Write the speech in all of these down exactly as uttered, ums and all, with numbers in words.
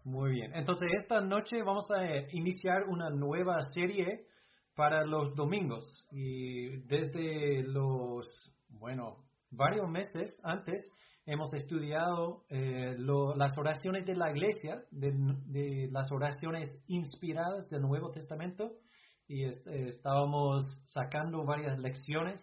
Muy bien. Entonces, esta noche vamos a eh, iniciar una nueva serie para los domingos. Y desde los, bueno, varios meses antes hemos estudiado eh, lo- las oraciones de la iglesia, de, de las oraciones inspiradas del Nuevo Testamento. Y es- eh, estábamos sacando varias lecciones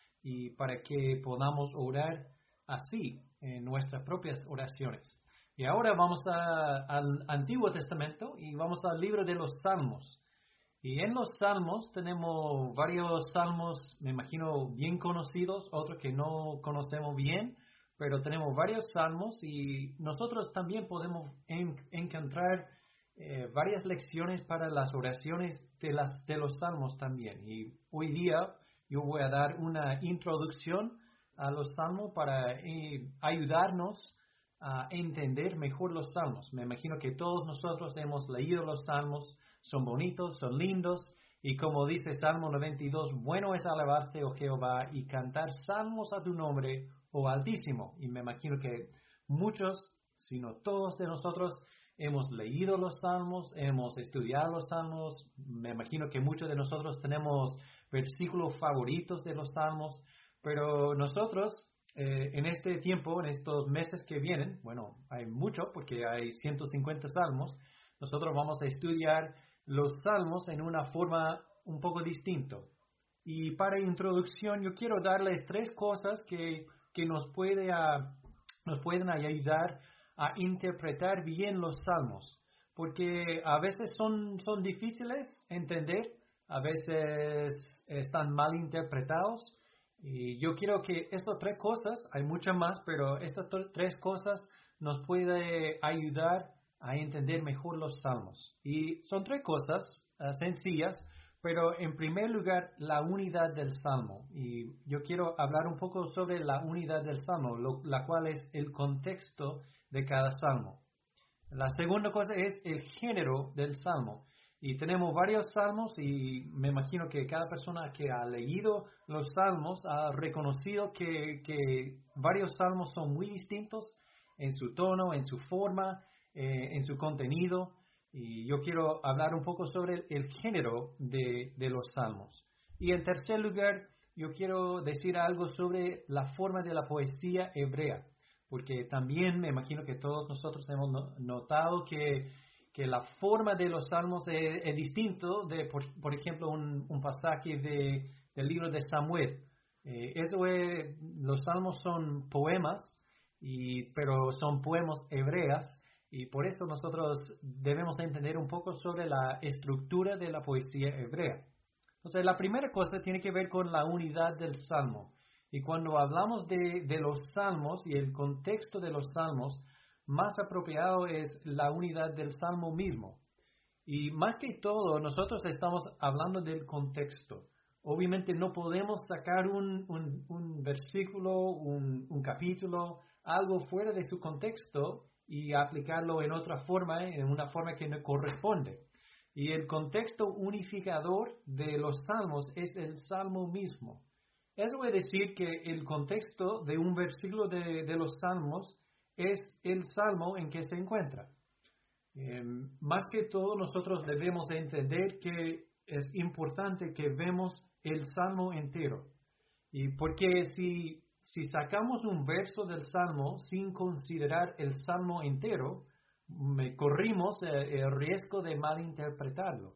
y para que podamos orar así en nuestras propias oraciones. Y ahora vamos a- al Antiguo Testamento y vamos al libro de los Salmos. Y en los Salmos tenemos varios salmos, me imagino, bien conocidos, otros que no conocemos bien, pero tenemos varios salmos y nosotros también podemos en- encontrar eh, varias lecciones para las oraciones de, las, de los salmos también. Y hoy día yo voy a dar una introducción a los salmos para eh, ayudarnos a entender mejor los salmos. Me imagino que todos nosotros hemos leído los salmos, son bonitos, son lindos, y como dice Salmo noventa y dos, bueno es alabarte, oh Jehová, y cantar salmos a tu nombre, oh Altísimo. Y me imagino que muchos, si no todos de nosotros, hemos leído los salmos, hemos estudiado los salmos, me imagino que muchos de nosotros tenemos versículos favoritos de los salmos, pero nosotros eh, en este tiempo, en estos meses que vienen, bueno, hay mucho porque hay ciento cincuenta salmos, nosotros vamos a estudiar los salmos en una forma un poco distinta. Y para introducción yo quiero darles tres cosas que, que nos, puede, ah, nos pueden ayudar a interpretar bien los salmos, porque a veces son, son difíciles entender, a veces están mal interpretados, y yo quiero que estas tres cosas, hay muchas más, pero estas t- tres cosas nos puede ayudar a entender mejor los salmos. Y son tres cosas uh, sencillas, pero en primer lugar, la unidad del salmo. Y yo quiero hablar un poco sobre la unidad del salmo, lo, la cual es el contexto de cada salmo. La segunda cosa es el género del salmo. Y tenemos varios salmos y me imagino que cada persona que ha leído los salmos ha reconocido que, que varios salmos son muy distintos en su tono, en su forma, eh, en su contenido. Y yo quiero hablar un poco sobre el, el género de, de los salmos. Y en tercer lugar, yo quiero decir algo sobre la forma de la poesía hebrea, porque también me imagino que todos nosotros hemos no- notado que, que la forma de los salmos es, es distinto de, por, por ejemplo, un, un pasaje de, del libro de Samuel. Eh, eso es, los salmos son poemas, y, pero son poemas hebreas, y por eso nosotros debemos entender un poco sobre la estructura de la poesía hebrea. Entonces, la primera cosa tiene que ver con la unidad del salmo. Y cuando hablamos de, de los salmos y el contexto de los salmos, más apropiado es la unidad del salmo mismo. Y más que todo, nosotros estamos hablando del contexto. Obviamente no podemos sacar un, un, un versículo, un, un capítulo, algo fuera de su contexto y aplicarlo en otra forma, en una forma que no corresponde. Y el contexto unificador de los salmos es el salmo mismo. Eso es decir que el contexto de un versículo de, de los salmos es el salmo en que se encuentra. Eh, más que todo, nosotros debemos entender que es importante que vemos el salmo entero. Y porque si, si sacamos un verso del salmo sin considerar el salmo entero, me corrimos eh, el riesgo de malinterpretarlo.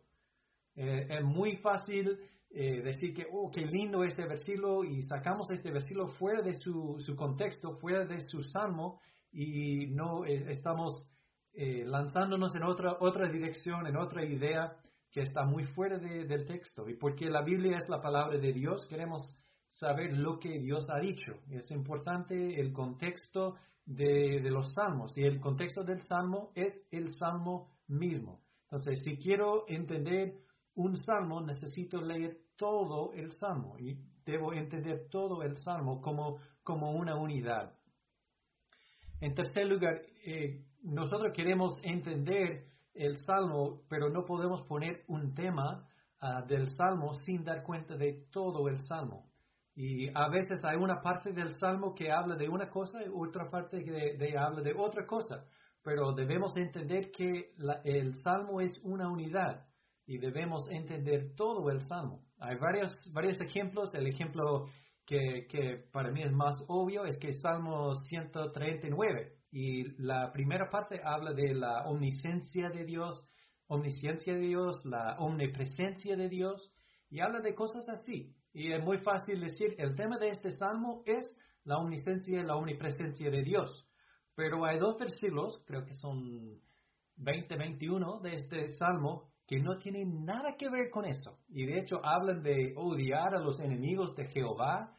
Eh, es muy fácil eh, decir que, oh, qué lindo este versículo, y sacamos este versículo fuera de su, su contexto, fuera de su salmo, y no eh, estamos eh, lanzándonos en otra, otra dirección, en otra idea que está muy fuera de, del texto. Y porque la Biblia es la palabra de Dios, queremos saber lo que Dios ha dicho. Es importante el contexto de, de los salmos, y el contexto del salmo es el salmo mismo. Entonces, si quiero entender un salmo, necesito leer todo el salmo y debo entender todo el salmo como, como una unidad. En tercer lugar, eh, nosotros queremos entender el salmo, pero no podemos poner un tema uh, del salmo sin dar cuenta de todo el salmo. Y a veces hay una parte del salmo que habla de una cosa y otra parte que de, de habla de otra cosa. pero debemos entender que la, el Salmo es una unidad y debemos entender todo el Salmo. Hay varios, varios ejemplos. El ejemplo que, que para mí es más obvio es que Salmo ciento treinta y nueve, y la primera parte habla de la omnisciencia de Dios, omnisciencia de Dios, la omnipresencia de Dios, y habla de cosas así. Y es muy fácil decir, el tema de este Salmo es la omnisciencia y la omnipresencia de Dios. Pero hay dos versículos, creo que son veinte, veintiuno de este Salmo, que no tienen nada que ver con eso. Y de hecho hablan de odiar a los enemigos de Jehová.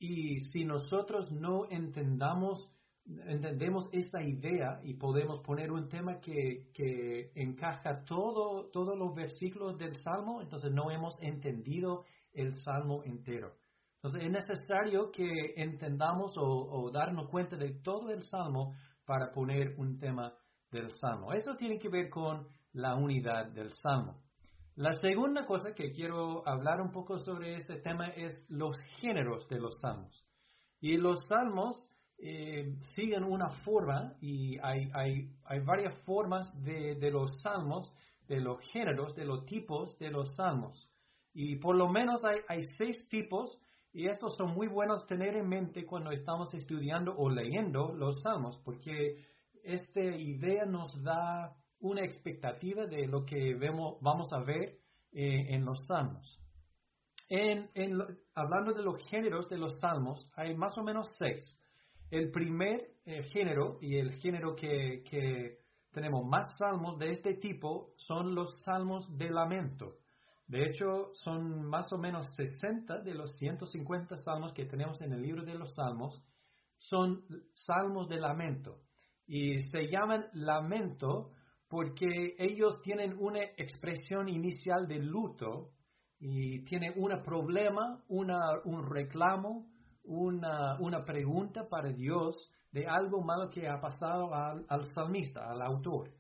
Y si nosotros no entendamos, entendemos esta idea y podemos poner un tema que, que encaja todo, todos los versículos del Salmo, entonces no hemos entendido el Salmo entero. Entonces es necesario que entendamos o, o darnos cuenta de todo el Salmo para poner un tema del Salmo. Eso tiene que ver con la unidad del Salmo. La segunda cosa que quiero hablar un poco sobre este tema es los géneros de los Salmos. Y los Salmos eh, siguen una forma, y hay, hay, hay varias formas de, de los Salmos, de los géneros, de los tipos de los Salmos. Y por lo menos hay, hay seis tipos. Y estos son muy buenos tener en mente cuando estamos estudiando o leyendo los Salmos, porque esta idea nos da una expectativa de lo que vemos, vamos a ver eh, en los Salmos. En, en, hablando de los géneros de los Salmos, hay más o menos seis. El primer eh, género, y el género que, que tenemos más salmos de este tipo, son los salmos de lamento. De hecho, son más o menos sesenta de los ciento cincuenta salmos que tenemos en el libro de los Salmos, son salmos de lamento. Y se llaman lamento porque ellos tienen una expresión inicial de luto y tienen un problema, una, un reclamo, una, una pregunta para Dios de algo malo que ha pasado al, al salmista, al autor.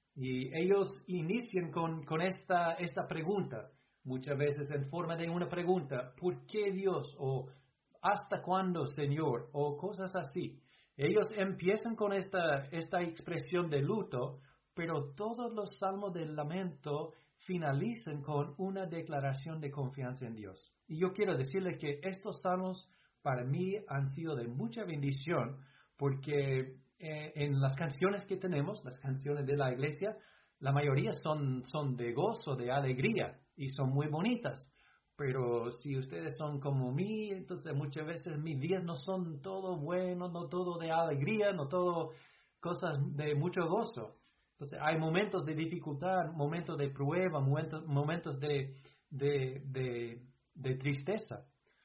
Y ellos inician con, con esta, esta pregunta, muchas veces en forma de una pregunta: ¿por qué Dios? O ¿hasta cuándo, Señor? O cosas así. Ellos empiezan con esta, esta expresión de luto, pero todos los salmos del lamento finalizan con una declaración de confianza en Dios. Y yo quiero decirles que estos salmos para mí han sido de mucha bendición, porque eh, en las canciones que tenemos, las canciones de la iglesia, la mayoría son, son de gozo, de alegría, y son muy bonitas. Pero si ustedes son como mí, entonces muchas veces mis días no son todo bueno, no todo de alegría, no todo cosas de mucho gozo. Entonces hay momentos de dificultad, momentos de prueba, momentos, momentos de, de, de, de tristeza.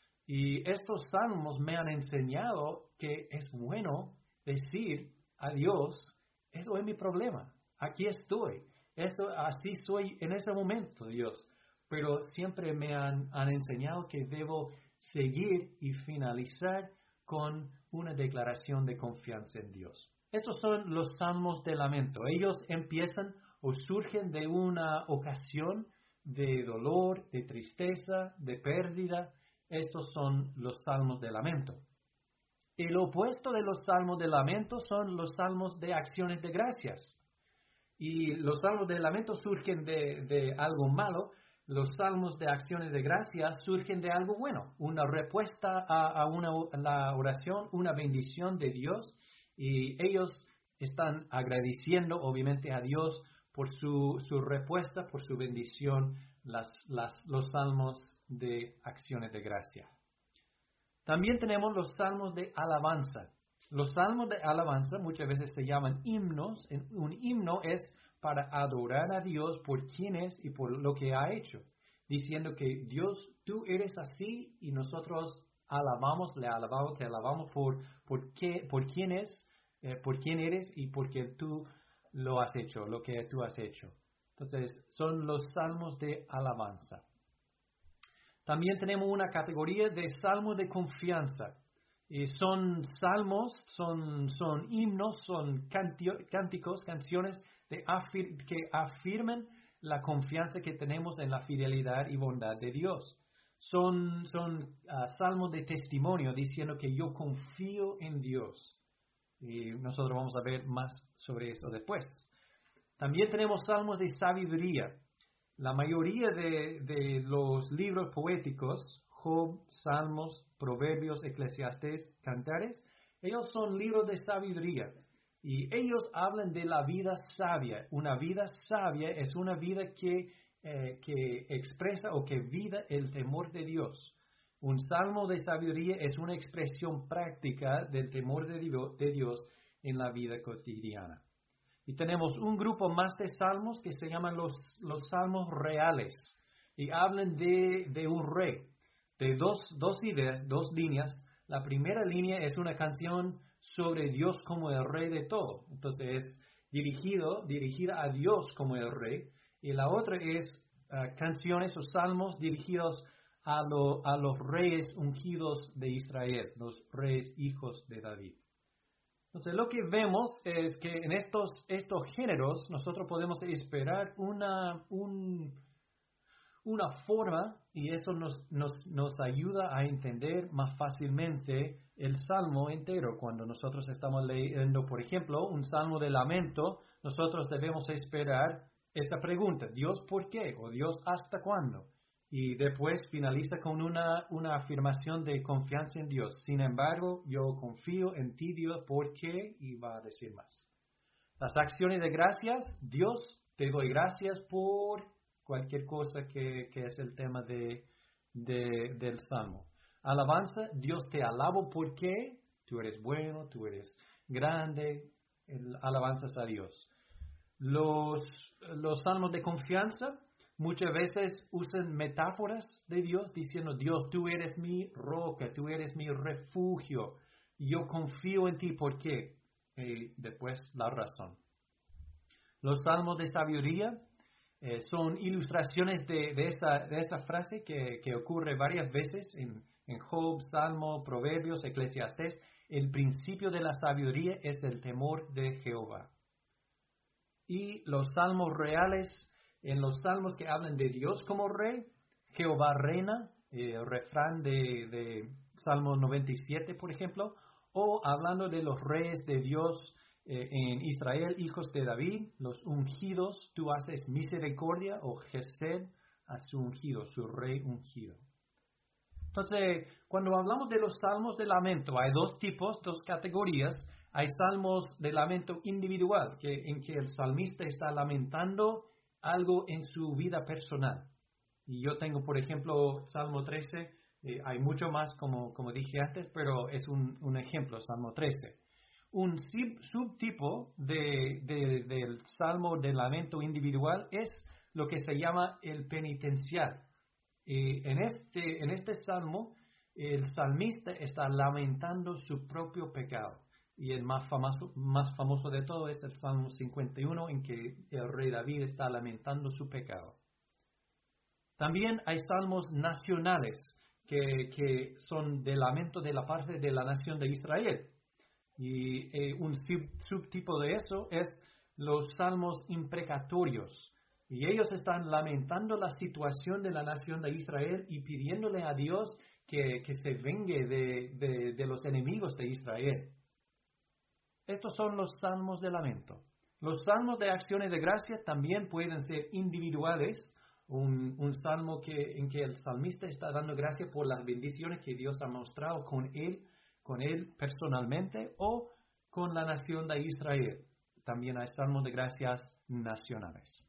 Y estos salmos me han enseñado que es bueno decir a Dios: eso es mi problema, aquí estoy, eso, así soy en ese momento, Dios. Pero siempre me han, han enseñado que debo seguir y finalizar con una declaración de confianza en Dios. Estos son los salmos de lamento. Ellos empiezan o surgen de una ocasión de dolor, de tristeza, de pérdida. Estos son los salmos de lamento. El opuesto de los salmos de lamento son los salmos de acciones de gracias. Y los salmos de lamento surgen de, de algo malo. Los salmos de acciones de gracias surgen de algo bueno, una respuesta a, a, una, a la oración, una bendición de Dios, y ellos están agradeciendo obviamente a Dios por su, su respuesta, por su bendición, las, las, los salmos de acciones de gracia. También tenemos los salmos de alabanza. Los salmos de alabanza muchas veces se llaman himnos. Un himno es para adorar a Dios por quién es y por lo que ha hecho, diciendo que Dios, tú eres así, y nosotros alabamos, le alabamos, te alabamos por, por, qué, por quién es, eh, por quién eres y porque tú lo has hecho, lo que tú has hecho. Entonces, son los salmos de alabanza. También tenemos una categoría de salmos de confianza. Y son salmos, son, son himnos, son cantio, cánticos, canciones de afir, que afirman la confianza que tenemos en la fidelidad y bondad de Dios. Son, son uh, salmos de testimonio diciendo que yo confío en Dios. Y nosotros vamos a ver más sobre eso después. También tenemos salmos de sabiduría. La mayoría de, de los libros poéticos, Job, Salmos, Proverbios, Eclesiastés, Cantares, ellos son libros de sabiduría. Y ellos hablan de la vida sabia. Una vida sabia es una vida que, eh, que expresa o que vive el temor de Dios. Un salmo de sabiduría es una expresión práctica del temor de Dios, de Dios en la vida cotidiana. Y tenemos un grupo más de salmos que se llaman los, los salmos reales. Y hablan de, de un rey, de dos, dos ideas, dos líneas. La primera línea es una canción sobre Dios como el rey de todo. Entonces es dirigido, dirigida a Dios como el rey. Y la otra es uh, canciones o salmos dirigidos a, lo, a los reyes ungidos de Israel, los reyes hijos de David. Entonces lo que vemos es que en estos, estos géneros nosotros podemos esperar una, un, una forma, y eso nos, nos, nos ayuda a entender más fácilmente el salmo entero. Cuando nosotros estamos leyendo, por ejemplo, un salmo de lamento, nosotros debemos esperar esta pregunta: Dios, ¿por qué? O Dios, ¿hasta cuándo? Y después finaliza con una, una afirmación de confianza en Dios. Sin embargo, yo confío en ti, Dios, ¿por qué? Y va a decir más. Las acciones de gracias: Dios, te doy gracias por cualquier cosa que, que es el tema de, de, del salmo. Alabanza: Dios, te alabo porque tú eres bueno, tú eres grande. El, alabanzas a Dios. Los, los salmos de confianza muchas veces usan metáforas de Dios diciendo: Dios, tú eres mi roca, tú eres mi refugio, yo confío en ti. ¿Por qué? Y después la razón. Los salmos de sabiduría eh, son ilustraciones de, de, esa, de esa frase que, que ocurre varias veces en, en Job, Salmo, Proverbios, Eclesiastés. El principio de la sabiduría es el temor de Jehová. Y los salmos reales, en los salmos que hablan de Dios como rey, Jehová reina, eh, el refrán de, de Salmo noventa y siete, por ejemplo, o hablando de los reyes de Dios eh, en Israel, hijos de David, los ungidos, tú haces misericordia, o Gesed a su ungido, su rey ungido. Entonces, cuando hablamos de los salmos de lamento, hay dos tipos, dos categorías. Hay salmos de lamento individual, que, en que el salmista está lamentando algo en su vida personal. Y yo tengo, por ejemplo, Salmo trece, eh, hay mucho más, como, como dije antes, pero es un, un ejemplo, Salmo trece. Un sub, subtipo de, de, del salmo de lamento individual es lo que se llama el penitencial. Eh, en, este, en este salmo, el salmista está lamentando su propio pecado. Y el más famoso, más famoso de todo es el Salmo cincuenta y uno, en que el rey David está lamentando su pecado. También hay salmos nacionales que, que son de lamento de la parte de la nación de Israel. Y eh, un sub, subtipo de eso es los salmos imprecatorios. Y ellos están lamentando la situación de la nación de Israel y pidiéndole a Dios que, que se vengue de, de, de los enemigos de Israel. Estos son los salmos de lamento. Los salmos de acciones de gracia también pueden ser individuales. Un, un salmo que, en que el salmista está dando gracias por las bendiciones que Dios ha mostrado con él, con él personalmente o con la nación de Israel. También hay salmos de gracias nacionales.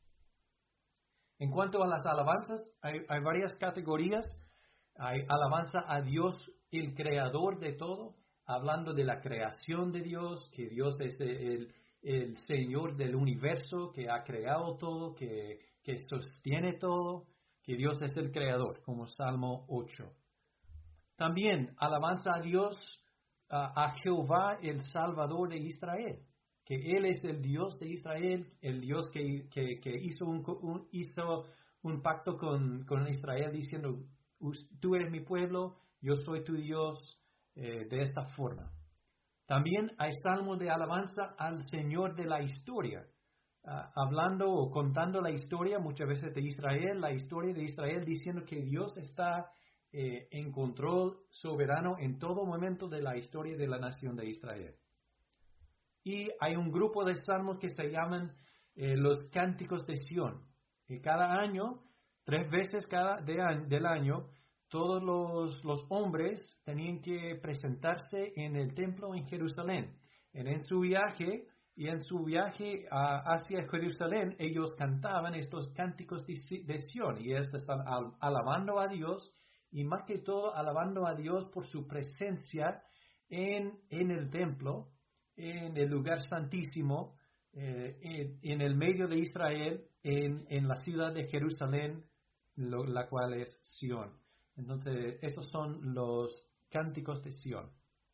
En cuanto a las alabanzas, hay, hay varias categorías. Hay alabanza a Dios, el creador de todo, hablando de la creación de Dios, que Dios es el, el Señor del universo, que ha creado todo, que, que sostiene todo, que Dios es el creador, como Salmo ocho. También alabanza a Dios, a, a Jehová, el Salvador de Israel, que Él es el Dios de Israel, el Dios que, que, que hizo, un, un, hizo un pacto con, con Israel diciendo: tú eres mi pueblo, yo soy tu Dios. Eh, de esta forma. También hay salmos de alabanza al Señor de la historia, uh, hablando o contando la historia muchas veces de Israel, la historia de Israel, diciendo que Dios está eh, en control soberano en todo momento de la historia de la nación de Israel. Y hay un grupo de salmos que se llaman eh, los Cánticos de Sión. Y cada año, tres veces cada de año, del año, todos los, los hombres tenían que presentarse en el templo en Jerusalén. En, en su viaje, y en su viaje a, hacia Jerusalén, ellos cantaban estos cánticos de, de Sión. Y estos están al, alabando a Dios, y más que todo alabando a Dios por su presencia en, en el templo, en el lugar santísimo, eh, en, en el medio de Israel, en, en la ciudad de Jerusalén, lo, la cual es Sión. Entonces, estos son los cánticos de Sión.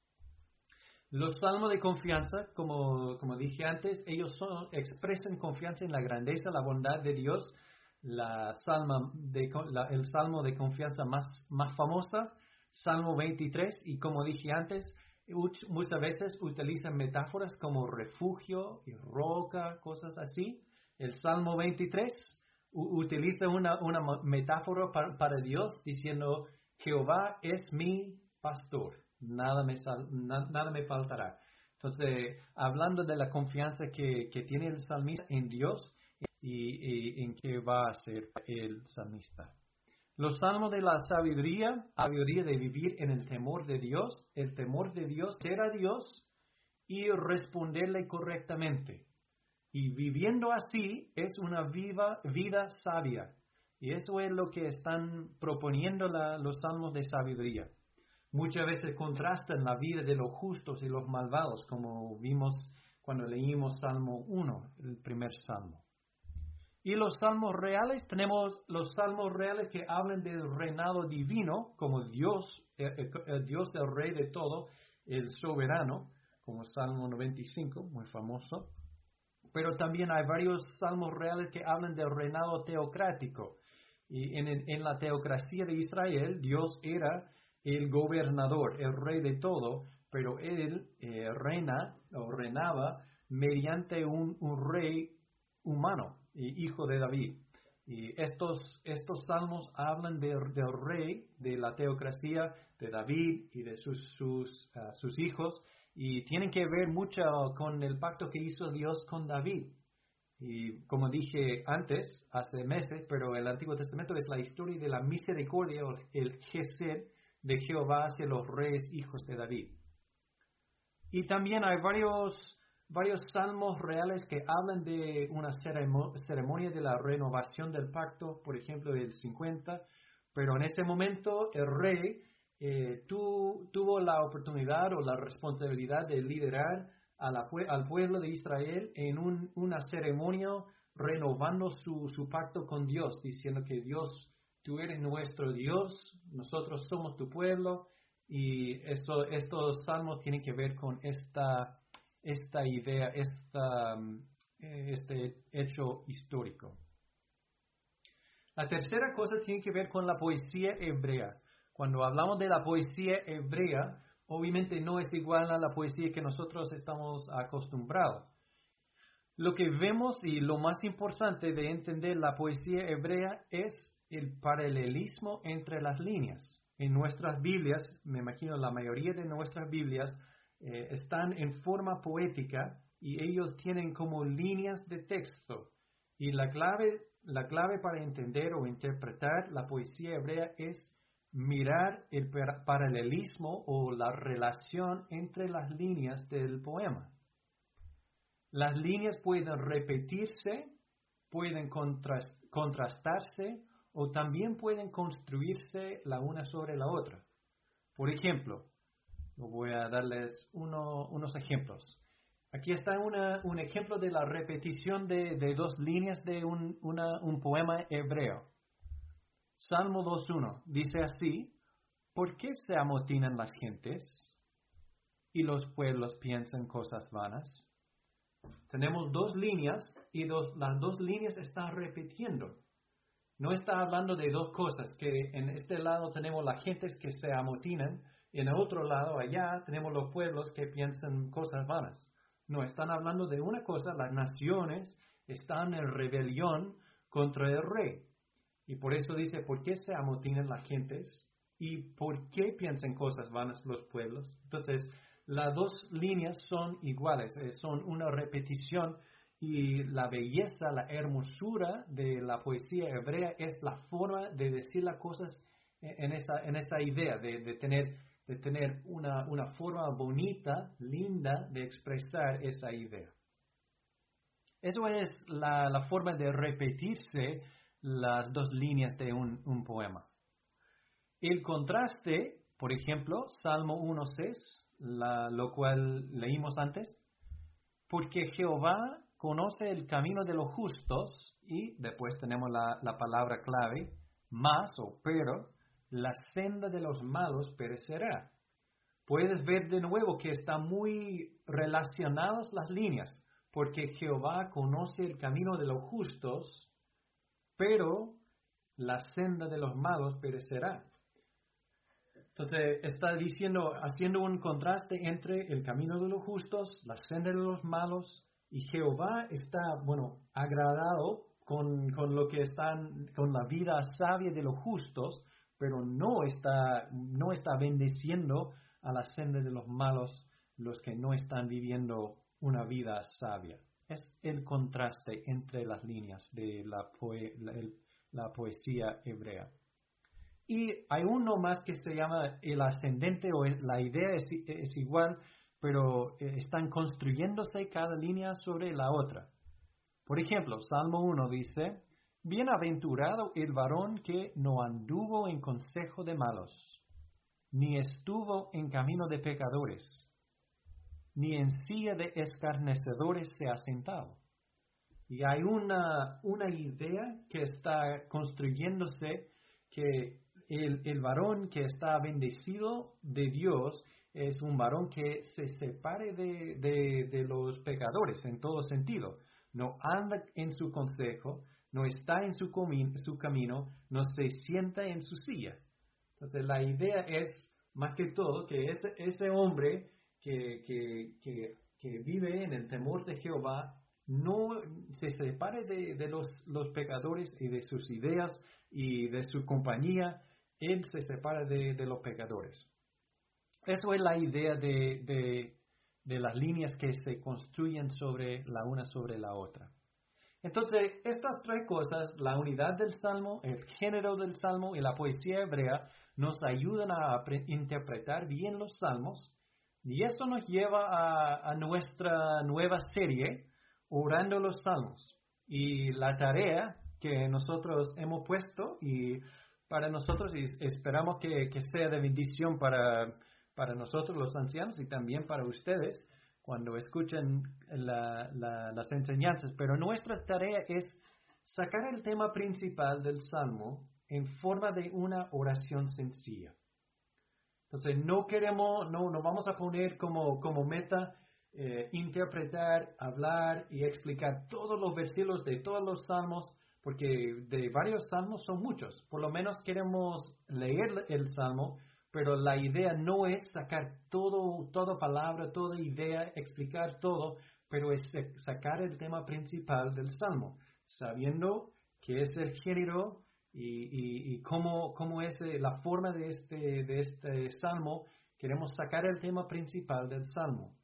Los salmos de confianza, como, como dije antes, ellos son, expresan confianza en la grandeza, la bondad de Dios. La salma de, la, el salmo de confianza más, más famosa, Salmo veintitrés, y como dije antes, muchas veces utilizan metáforas como refugio y roca, cosas así. El Salmo veintitrés u- utiliza una, una metáfora para, para Dios diciendo, Jehová es mi pastor, nada me, sal, na, nada me faltará. Entonces, hablando de la confianza que, que tiene el salmista en Dios y, y en qué va a ser el salmista. Los salmos de la sabiduría, sabiduría de vivir en el temor de Dios, el temor de Dios, ser a Dios y responderle correctamente. Y viviendo así es una viva, vida sabia. Y eso es lo que están proponiendo la, los salmos de sabiduría. Muchas veces contrastan la vida de los justos y los malvados, como vimos cuando leímos Salmo uno, el primer salmo. Y los salmos reales, tenemos los salmos reales que hablan del reinado divino, como Dios, el, el Dios del Rey de todo, el soberano, como Salmo noventa y cinco, muy famoso. Pero también hay varios salmos reales que hablan del reinado teocrático. Y en, en la teocracia de Israel, Dios era el gobernador, el rey de todo, pero él eh, reina o reinaba mediante un, un rey humano, hijo de David. Y estos, estos salmos hablan de, del rey, de la teocracia de David y de sus, sus, uh, sus hijos, y tienen que ver mucho con el pacto que hizo Dios con David. Y como dije antes, hace meses, pero el Antiguo Testamento es la historia de la misericordia, el gesed de Jehová hacia los reyes hijos de David. Y también hay varios, varios salmos reales que hablan de una ceremonia de la renovación del pacto, por ejemplo, el cincuenta, pero en ese momento el rey eh, tu, tuvo la oportunidad o la responsabilidad de liderar a la, al pueblo de Israel en un, una ceremonia renovando su, su pacto con Dios, diciendo que Dios, tú eres nuestro Dios, nosotros somos tu pueblo, y esto, estos salmos tienen que ver con esta, esta idea, esta, este hecho histórico. La tercera cosa tiene que ver con la poesía hebrea. Cuando hablamos de la poesía hebrea, obviamente no es igual a la poesía que nosotros estamos acostumbrados. Lo que vemos y lo más importante de entender la poesía hebrea es el paralelismo entre las líneas. En nuestras Biblias, me imagino la mayoría de nuestras Biblias, eh, están en forma poética y ellos tienen como líneas de texto. Y la clave, la clave para entender o interpretar la poesía hebrea es mirar el paralelismo o la relación entre las líneas del poema. Las líneas pueden repetirse, pueden contrast, contrastarse o también pueden construirse la una sobre la otra. Por ejemplo, voy a darles uno, unos ejemplos. Aquí está una, un ejemplo de la repetición de, de dos líneas de un, una, un poema hebreo. Salmo dos uno dice así: ¿por qué se amotinan las gentes y los pueblos piensan cosas vanas? Tenemos dos líneas y dos, las dos líneas están repitiendo. No está hablando de dos cosas, que en este lado tenemos las gentes que se amotinan y en el otro lado, allá, tenemos los pueblos que piensan cosas vanas. No, están hablando de una cosa, las naciones están en rebelión contra el rey. Y por eso dice, ¿por qué se amotinan las gentes? ¿Y por qué piensan cosas vanas los pueblos? Entonces, las dos líneas son iguales, eh, son una repetición y la belleza, la hermosura de la poesía hebrea es la forma de decir las cosas en esa, en esa idea de, de tener, de tener una, una forma bonita, linda de expresar esa idea. Eso es la, la forma de repetirse las dos líneas de un, un poema. El contraste, por ejemplo, Salmo uno seis, lo cual leímos antes, porque Jehová conoce el camino de los justos, y después tenemos la, la palabra clave, más o pero, la senda de los malos perecerá. Puedes ver de nuevo que están muy relacionadas las líneas, porque Jehová conoce el camino de los justos, pero la senda de los malos perecerá. Entonces está diciendo, haciendo un contraste entre el camino de los justos, la senda de los malos, y Jehová está, bueno, agradado con, con lo que están, con la vida sabia de los justos, pero no está, no está bendeciendo a la senda de los malos, los que no están viviendo una vida sabia. Es el contraste entre las líneas de la, poe, la, el, la poesía hebrea. Y hay uno más que se llama el ascendente, o la idea es, es igual, pero están construyéndose cada línea sobre la otra. Por ejemplo, Salmo uno dice, bienaventurado el varón que no anduvo en consejo de malos, ni estuvo en camino de pecadores, ni en silla de escarnecedores se ha sentado. Y hay una, una idea que está construyéndose, que el, el varón que está bendecido de Dios es un varón que se separe de, de, de los pecadores en todo sentido. No anda en su consejo, no está en su, comi- su camino, no se sienta en su silla. Entonces la idea es, más que todo, que ese, ese hombre que, que, que, que vive en el temor de Jehová no se separe de, de los, los pecadores y de sus ideas y de su compañía. Él se separa de, de los pecadores. Eso es la idea de, de, de las líneas que se construyen sobre la una sobre la otra. Entonces, estas tres cosas, la unidad del Salmo, el género del Salmo y la poesía hebrea, nos ayudan a interpretar bien los Salmos, y eso nos lleva a, a nuestra nueva serie, Orando los Salmos. Y la tarea que nosotros hemos puesto, y para nosotros, y esperamos que, que sea de bendición para, para nosotros los ancianos y también para ustedes, cuando escuchen la, la, las enseñanzas, pero nuestra tarea es sacar el tema principal del Salmo en forma de una oración sencilla. Entonces, no queremos, no, no vamos a poner como, como meta eh, interpretar, hablar y explicar todos los versículos de todos los salmos, porque de varios salmos son muchos. Por lo menos queremos leer el salmo, pero la idea no es sacar todo, toda palabra, toda idea, explicar todo, pero es sacar el tema principal del Salmo, sabiendo qué es el género y, y, y cómo, cómo es la forma de este, de este Salmo. Queremos sacar el tema principal del Salmo.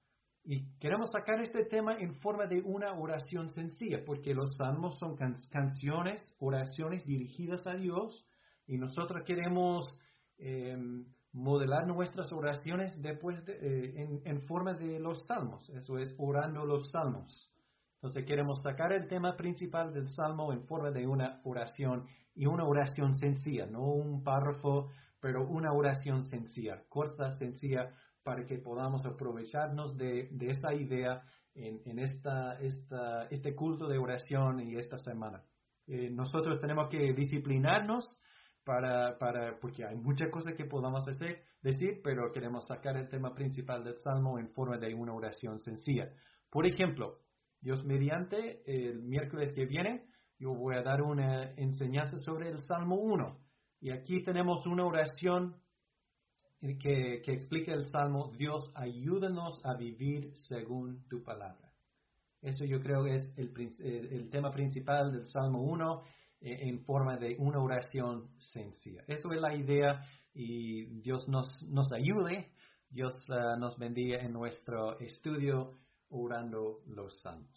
Y queremos sacar este tema en forma de una oración sencilla, porque los Salmos son can- canciones, oraciones dirigidas a Dios, y nosotros queremos Eh, modelar nuestras oraciones después de, eh, en, en forma de los salmos. Eso es orando los salmos. Entonces queremos sacar el tema principal del salmo en forma de una oración, y una oración sencilla, no un párrafo, pero una oración sencilla, corta, sencilla, para que podamos aprovecharnos de, de esa idea en, en esta, esta, este culto de oración y esta semana. Eh, nosotros tenemos que disciplinarnos Para, para, porque hay muchas cosas que podamos hacer, decir, pero queremos sacar el tema principal del Salmo en forma de una oración sencilla. Por ejemplo, Dios mediante, el miércoles que viene, yo voy a dar una enseñanza sobre el Salmo uno. Y aquí tenemos una oración que, que explica el Salmo: Dios, ayúdanos a vivir según tu palabra. Eso yo creo que es el, el, el tema principal del Salmo uno, en forma de una oración sencilla. Eso es la idea, y Dios nos, nos ayude Dios uh, nos bendiga en nuestro estudio orando los salmos.